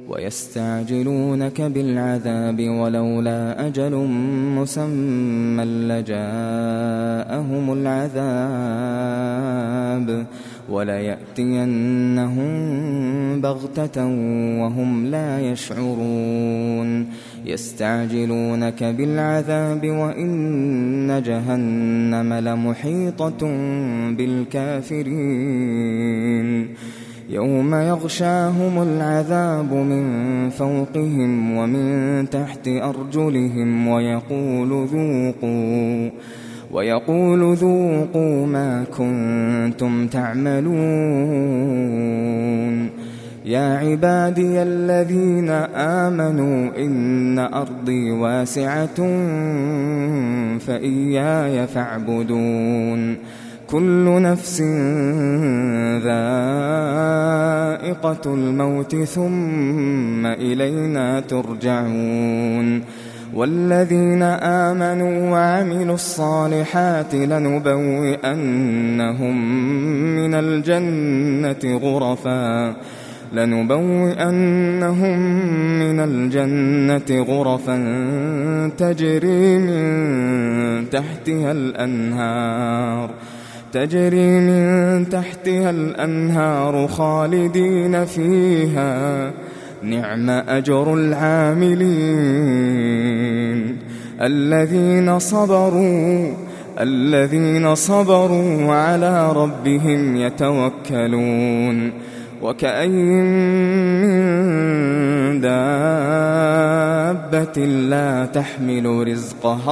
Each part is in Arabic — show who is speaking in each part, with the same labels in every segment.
Speaker 1: ويستعجلونك بالعذاب ولولا أجل مسمى لجاءهم العذاب وليأتينهم بغتة وهم لا يشعرون يستعجلونك بالعذاب وإن جهنم لمحيطة بالكافرين يوم يغشاهم العذاب من فوقهم ومن تحت أرجلهم ويقول ذوقوا ما كنتم تعملون يا عبادي الذين آمنوا إن أرضي واسعة فإياي فاعبدون كل نفس ذائقة الموت ثم إلينا ترجعون والذين آمنوا وعملوا الصالحات لنبوئنهم من الجنة غرفا تجري من تحتها الأنهار خالدين فيها نعم أجر العاملين الذين صبروا وعلى ربهم يتوكلون وكأين من دابة لا تحمل رزقها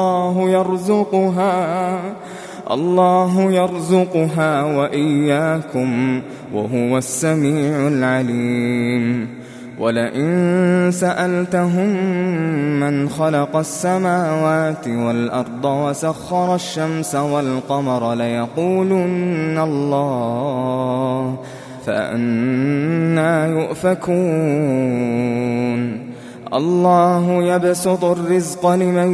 Speaker 1: الله يرزقها وإياكم وهو السميع العليم ولئن سألتهم من خلق السماوات والأرض وسخر الشمس والقمر ليقولن الله فأنى يؤفكون الله يبسط الرزق لمن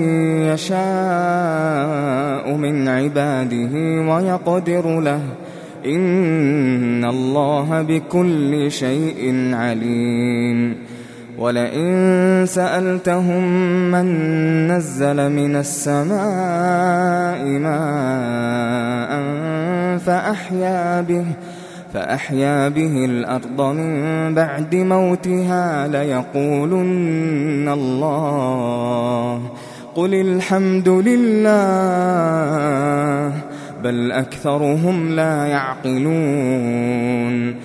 Speaker 1: يشاء من عباده ويقدر له إن الله بكل شيء عليم ولئن سألتهم من نزل من السماء ماء فأحيا به الأرض من بعد موتها ليقولن الله قل الحمد لله بل أكثرهم لا يعقلون